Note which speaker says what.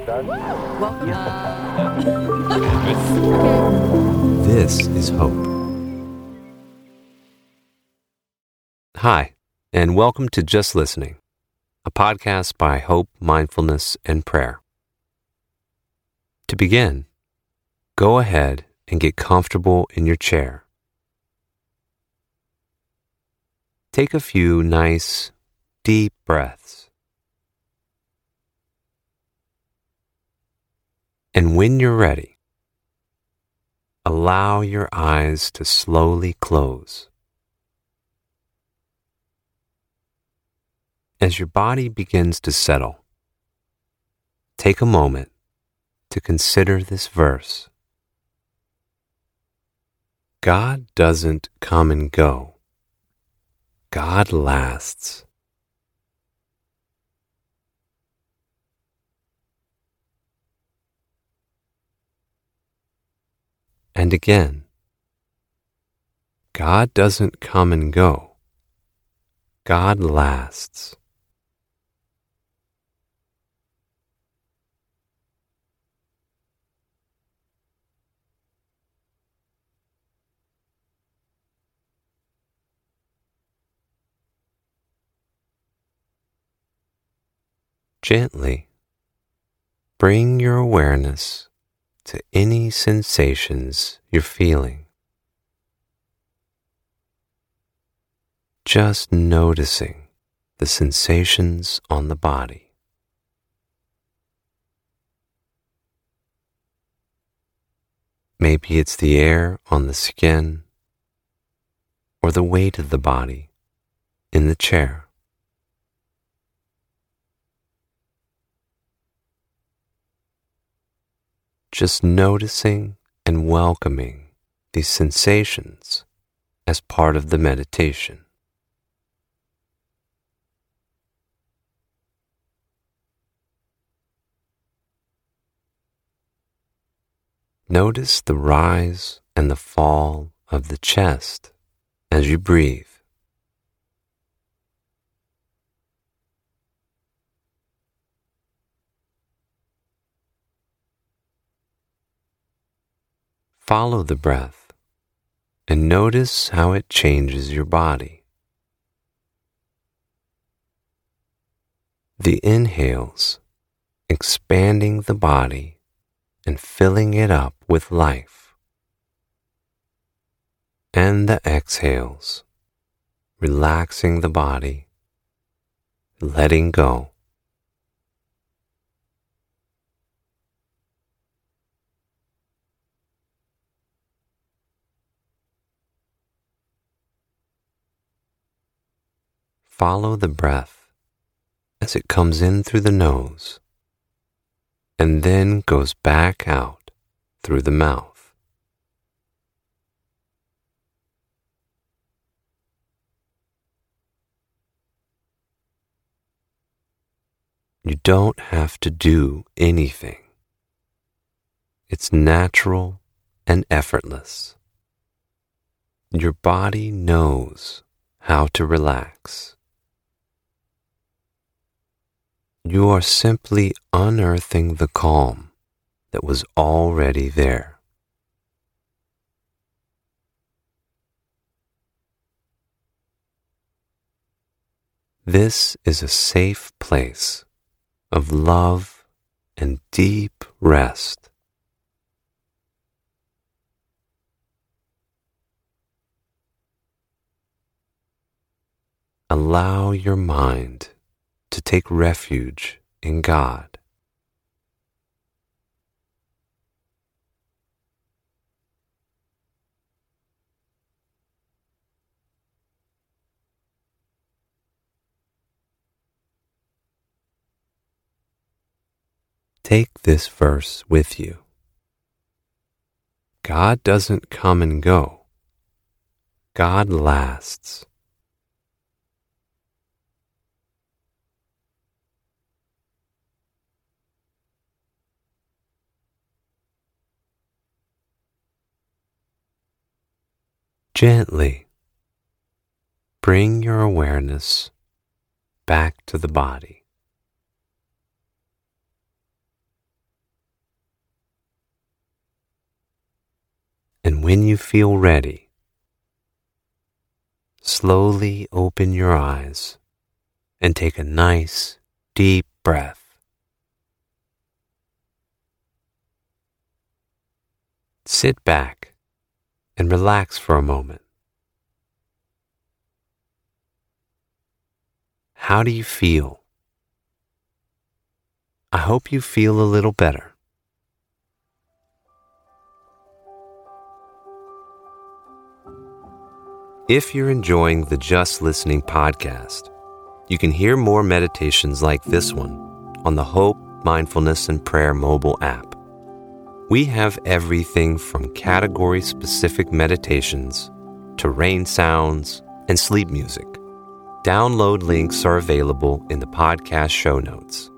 Speaker 1: Welcome.
Speaker 2: This is Hope. Hi, and welcome to Just Listening, a podcast by Hope, Mindfulness, and Prayer. To begin, go ahead and get comfortable in your chair. Take a few nice, deep breaths. And when you're ready, allow your eyes to slowly close. As your body begins to settle, take a moment to consider this verse. God doesn't come and go. God lasts. And again, God doesn't come and go. God lasts. Gently bring your awareness to any sensations you're feeling. Just noticing the sensations on the body. Maybe it's the air on the skin or the weight of the body in the chair. Just noticing and welcoming these sensations as part of the meditation. Notice the rise and the fall of the chest as you breathe. Follow the breath and notice how it changes your body. The inhales, expanding the body and filling it up with life. And the exhales, relaxing the body, letting go. Follow the breath as it comes in through the nose and then goes back out through the mouth. You don't have to do anything. It's natural and effortless. Your body knows how to relax. You are simply unearthing the calm that was already there. This is a safe place of love and deep rest. Allow your mind to take refuge in God. Take this verse with you. God doesn't come and go. God lasts. Gently bring your awareness back to the body. And when you feel ready, slowly open your eyes and take a nice, deep breath. Sit back and relax for a moment. How do you feel? I hope you feel a little better. If you're enjoying the Just Listening podcast, you can hear more meditations like this one on the Hope, Mindfulness, and Prayer mobile app. We have everything from category-specific meditations to rain sounds and sleep music. Download links are available in the podcast show notes.